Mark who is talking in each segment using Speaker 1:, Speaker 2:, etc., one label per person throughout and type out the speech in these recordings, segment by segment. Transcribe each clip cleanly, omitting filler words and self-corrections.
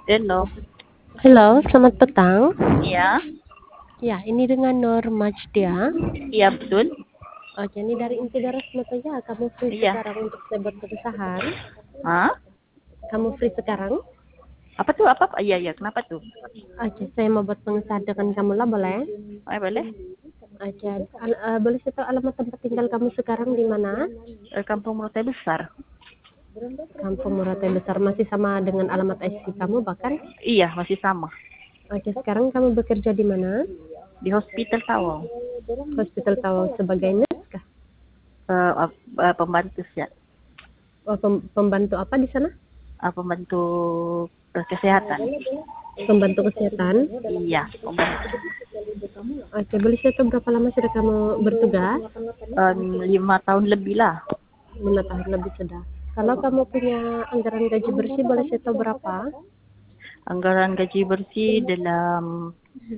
Speaker 1: Hello.
Speaker 2: Halo, selamat petang.
Speaker 1: Iya,
Speaker 2: Ya, ini dengan Nur Majdia.
Speaker 1: iya betul.
Speaker 2: Oke, ini dari Inti Daras ya. Kamu free
Speaker 1: Iya.
Speaker 2: sekarang untuk saya buat keresahan?
Speaker 1: Hah?
Speaker 2: Kamu free sekarang?
Speaker 1: Apa tuh? Apa? Iya, iya. Kenapa tuh?
Speaker 2: Oke, saya mau buat pengesahan dengan kamu lah, boleh?
Speaker 1: Boleh.
Speaker 2: Oke, boleh saya tahu alamat tempat tinggal kamu sekarang di mana?
Speaker 1: Kampung Morotai Besar.
Speaker 2: Kampung Muratai Besar, masih sama dengan alamat IC kamu bahkan?
Speaker 1: Iya, masih sama.
Speaker 2: Oke, sekarang kamu bekerja di mana?
Speaker 1: Di Hospital Tawau.
Speaker 2: Hospital Tawau sebagai nurse kah?
Speaker 1: Pembantu ya.
Speaker 2: Oh, pembantu apa di sana?
Speaker 1: Pembantu kesehatan.
Speaker 2: Pembantu kesehatan.
Speaker 1: Iya, pembantu.
Speaker 2: Oke, boleh saya tahu berapa lama sudah kamu bertugas?
Speaker 1: 5 tahun lebih lah.
Speaker 2: 5 tahun lebih sudah. Kalau kamu punya anggaran gaji bersih, boleh saya tahu berapa?
Speaker 1: Anggaran gaji bersih dalam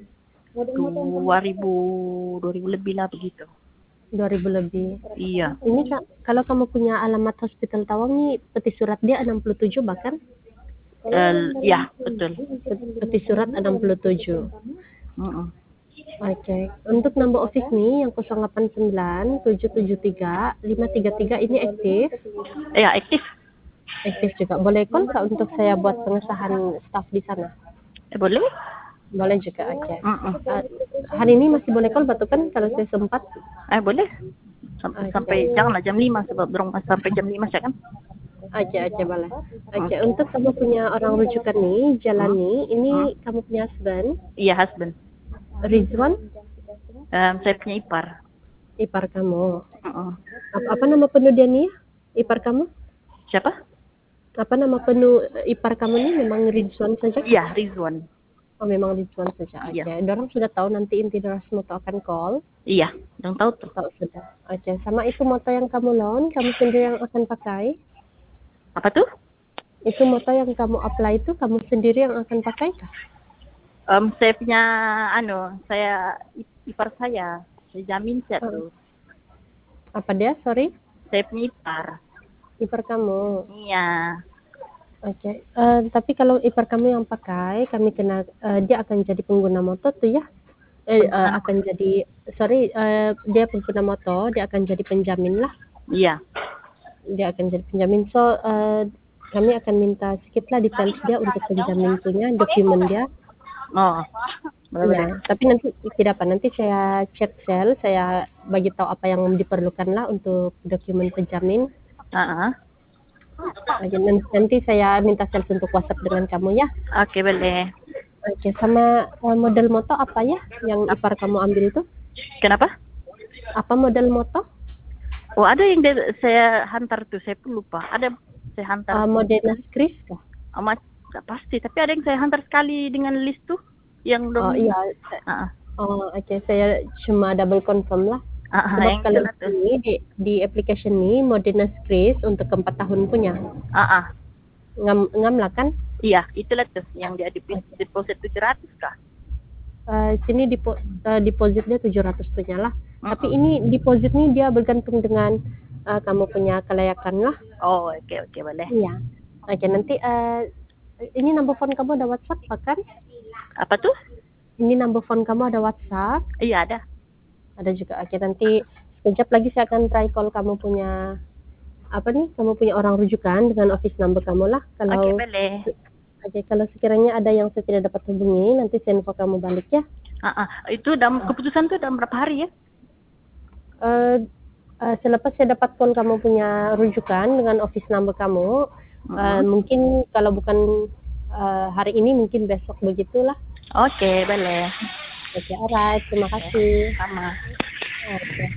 Speaker 1: 2000 lebih lah begitu.
Speaker 2: 2.000 lebih.
Speaker 1: Iya.
Speaker 2: Ini kalau kamu punya alamat Hospital Tawang nih, peti surat dia 67 bahkan?
Speaker 1: Ya, betul.
Speaker 2: Peti surat 67.
Speaker 1: Mm-mm.
Speaker 2: Oke, untuk number office nih yang 089 773 533 ini aktif.
Speaker 1: Ya, aktif.
Speaker 2: Aktif juga. Boleh call nggak untuk saya buat pengesahan staff di sana?
Speaker 1: Boleh?
Speaker 2: Boleh juga, oke.
Speaker 1: Mm-mm.
Speaker 2: Hari ini masih boleh call batu kan kalau saya sempat?
Speaker 1: Boleh. Sampai janganlah jam 5 sebab dorong sampai jam 5 saya kan.
Speaker 2: Oke, boleh. Oke, untuk kamu punya orang rujukan nih, jalani, ini kamu punya husband,
Speaker 1: Iya, husband.
Speaker 2: Rizwan,
Speaker 1: Saya punya ipar.
Speaker 2: ipar kamu.
Speaker 1: Mm-mm.
Speaker 2: Apa nama penuh dia nih, ipar kamu?
Speaker 1: Siapa?
Speaker 2: Apa nama penuh ipar kamu nih, memang Rizwan saja?
Speaker 1: Iya, Rizwan.
Speaker 2: Oh, memang Rizwan saja. Oke,
Speaker 1: Iya.
Speaker 2: dorang sudah tahu nanti inti Doras moto akan call.
Speaker 1: Iya, yang tahu tuh.
Speaker 2: Tahu sudah. Oke, sama itu moto yang kamu loan, kamu sendiri yang akan pakai?
Speaker 1: Apa tuh?
Speaker 2: Itu moto yang kamu apply itu kamu sendiri yang akan pakai kah?
Speaker 1: Saya punya saya ipar saya. Saya jamin saya tuh.
Speaker 2: Apa dia? Sorry.
Speaker 1: Saya punya ipar.
Speaker 2: Ipar kamu.
Speaker 1: Iya.
Speaker 2: Oke. Tapi kalau ipar kamu yang pakai, kami kena dia akan jadi pengguna motor tuh ya. Akan jadi dia pengguna motor, dia akan jadi penjamin lah.
Speaker 1: Iya.
Speaker 2: Dia akan jadi penjamin. So kami akan minta sedikit lah details dia untuk penjamin punya, dokumen dia.
Speaker 1: Oh. Boleh.
Speaker 2: Ya, tapi nanti tidak apa, nanti saya chat sel, saya bagi tahu apa yang diperlukan lah untuk dokumen penjamin. Nanti saya minta sel untuk WhatsApp dengan kamu ya.
Speaker 1: Oke, boleh.
Speaker 2: Oke, sama model moto apa ya yang ipar kamu ambil itu?
Speaker 1: Kenapa?
Speaker 2: Apa model moto?
Speaker 1: Oh, ada yang saya hantar tuh, saya pun lupa. Ada saya hantar.
Speaker 2: Modena Chris kah?
Speaker 1: Gak pasti, tapi ada yang saya hantar sekali dengan list tuh yang
Speaker 2: Oh iya. Oh oke, saya cuma double confirm lah. Sebab kalau ini di application ini Modena Chris untuk 4 tahun punya. Ngam lah kan?
Speaker 1: Iya, itulah tuh yang dia deposit 700 kah?
Speaker 2: Sini depositnya 700 punya lah. Tapi ini deposit nih dia bergantung dengan kamu punya kelayakan lah.
Speaker 1: Oh, oke, boleh.
Speaker 2: Iya. Oke, nanti ini number phone kamu ada WhatsApp kan?
Speaker 1: Apa tuh?
Speaker 2: Ini number phone kamu ada WhatsApp?
Speaker 1: Iya, ada.
Speaker 2: Ada juga. Oke, nanti sekejap lagi saya akan try call kamu punya kamu punya orang rujukan dengan office number kamu lah.
Speaker 1: Oke, boleh.
Speaker 2: Oke, kalau sekiranya ada yang saya tidak dapat hubungi, nanti saya info kamu balik ya.
Speaker 1: Itu dalam keputusan tuh dalam berapa hari ya?
Speaker 2: Selepas saya dapat phone kamu punya rujukan dengan office number kamu, mungkin kalau bukan hari ini, mungkin besok begitulah.
Speaker 1: Oke, boleh.
Speaker 2: Oke, alright. Terima kasih.
Speaker 1: Sama.
Speaker 2: Oke.